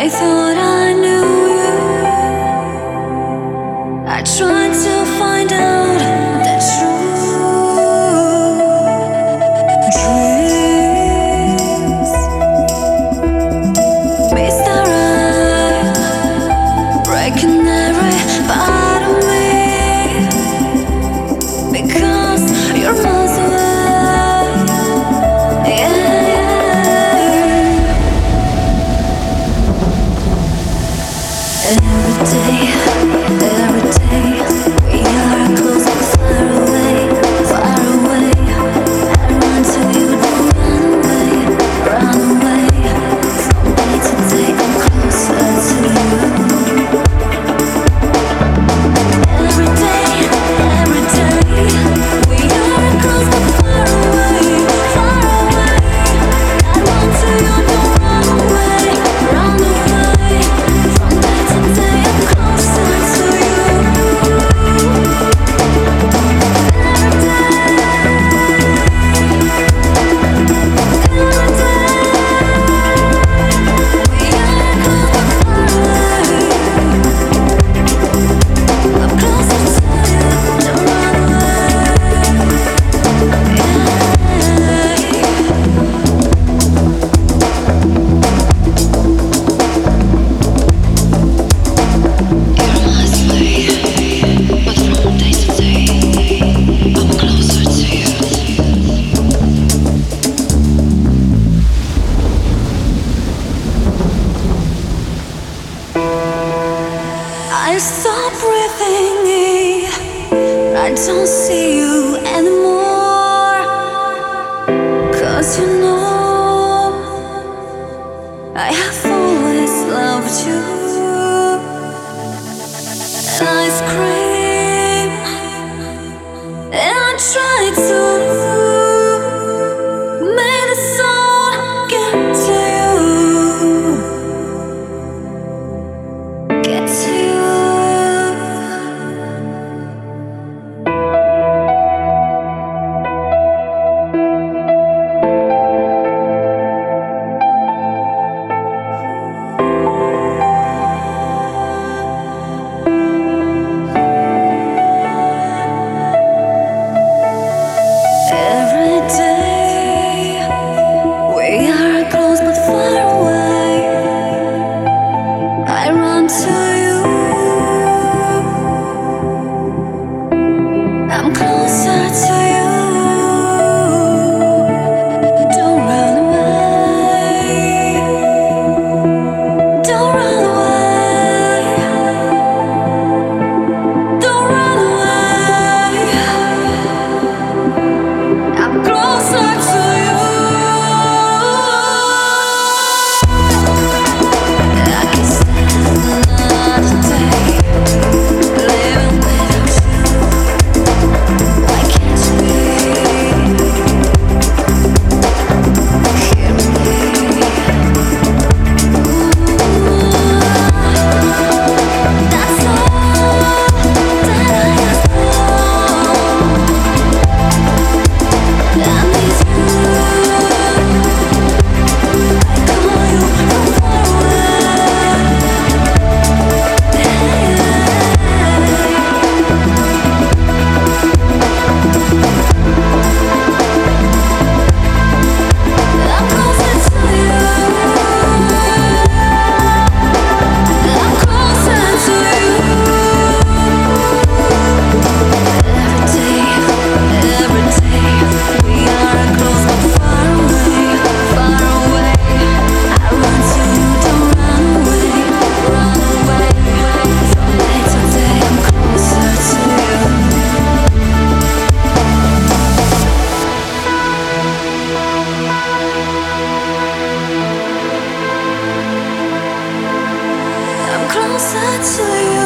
I thought I knew you. I tried to find out the truth. Dreams misdirect, breaking every part of me because you're miles away. Yeah. Every day, we are close but far away, far away. I run to you, don't run away. From day to day, I'm closer to you. Every day, we are close but far away, far away. I run to you, don't run away. From day to day, I'm closer to you. I stop breathing in. I don't see you anymore. 'Cause you know I have always loved you. And I scream and I try to make the soul get to you. Get to you. Every day, we are close but far away. I run to you. I'm closer to you. Don't run away. Don't run away. Don't run away. I'm closer to you. I can stand another day living without you. Why can't you hear me? That's all that I ask for. I need you. I call you from far away. I'm closer to you. I'm closer to you. Every day, we are close but far away, far away. I run to you, don't run away. From day to day, I'm closer to you. I'm closer to you.